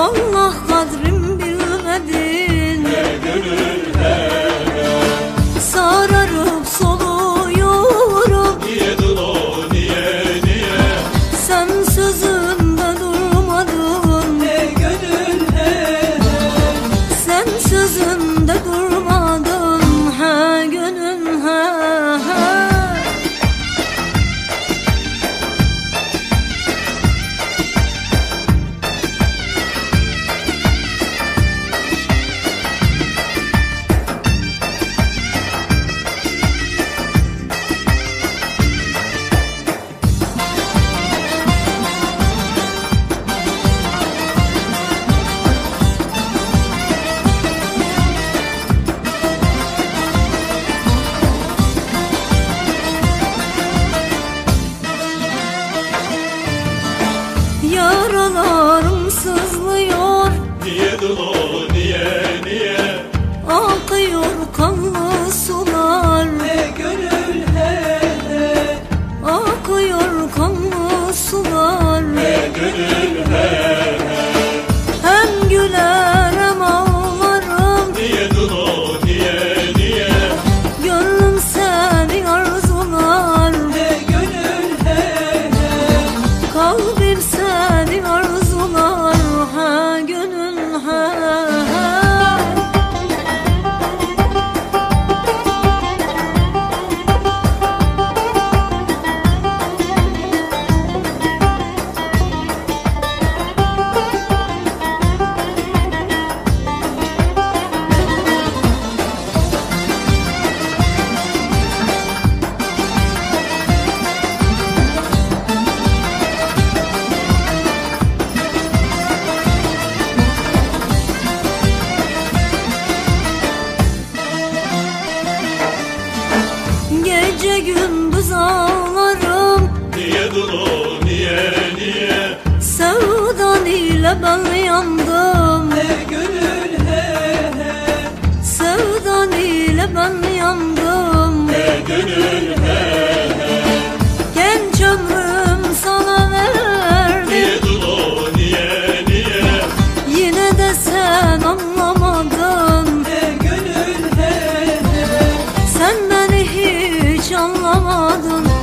Allah kadrim bilmedin. Gönül Sararıp soluyorum. niye dulo niye Sen sözünde durmadın. gönül Sen sözünde durmadın. He gönül he. Yaralarım sızlıyor, niye dulo niye akıyor kanlı sular. gönül Akıyor kanlı sular. gönül Hem güler hem ağlarım. niye dulo niye Gönlüm seni arzular. gönül Kalbim seni arzular. Ha gönül ha. Gece gündüz ağlarım. niye dulo niye Sevdan ile ben yandım. gönül Sevdan ile ben yandım. gönül Genç ömrüm sana verdim. niye dulo niye Yine de sen anlamadın. gönül Sen beni hiç anlamadın.